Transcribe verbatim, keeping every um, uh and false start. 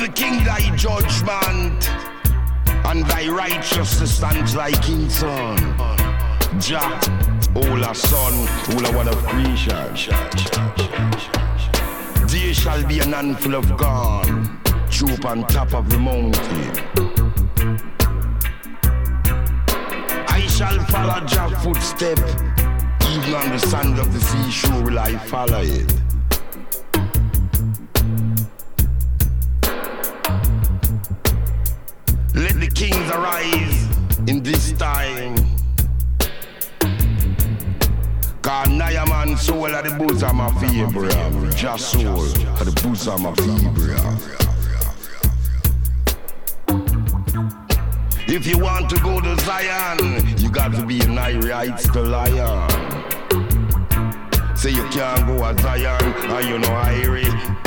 king thy judgment, and thy righteousness stands like king's son. Jah, all a son, all a one of creation. There shall be an handful of corn, troop on top of the mountain. I shall follow Jah's footstep, even on the sand of the seashore will I follow it. Let the kings arise in this time. Cause Naaman soul at the bosom of Abraham, Jah soul at the bosom of Abraham. If you want to go to Zion, you got to be in Heights to lion. Say you can't go to Zion and you know Irie.